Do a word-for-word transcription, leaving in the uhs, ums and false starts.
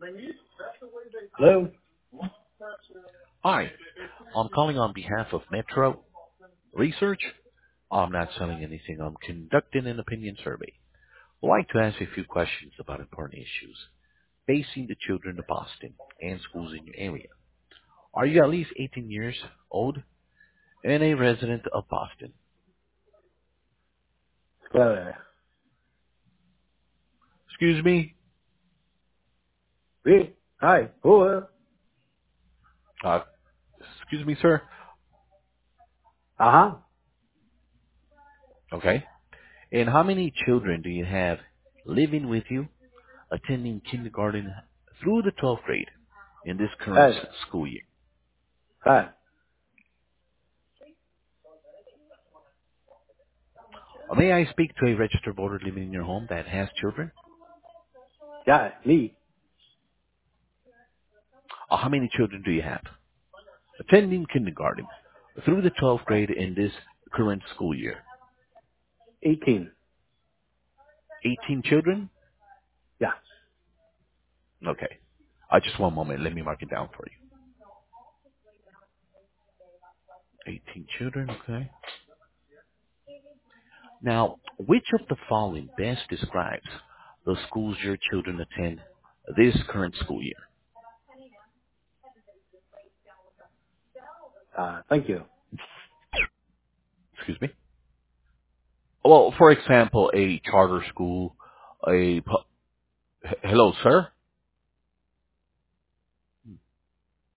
Hello? Hi, I'm calling on behalf of Metro Research. I'm not selling anything. I'm conducting an opinion survey. I'd like to ask you a few questions about important issues facing the children of Boston and schools in your area. Are you at least eighteen years old and a resident of Boston? Hello. Excuse me? Oui. Hi. Who? Uh, excuse me, sir? Uh-huh. Okay. And how many children do you have living with you, attending kindergarten through the twelfth grade in this current Hi. s- school year? Hi. Uh, May I speak to a registered voter living in your home that has children? Yeah, me. Uh, how many children do you have? Attending kindergarten through the twelfth grade in this current school year. eighteen. eighteen children? Yeah. Okay. Uh, just one moment. Let me mark it down for you. eighteen children, okay. Now, which of the following best describes the schools your children attend this current school year? Uh, thank you. Excuse me? Well, for example, a charter school, a... pu- H- Hello, sir?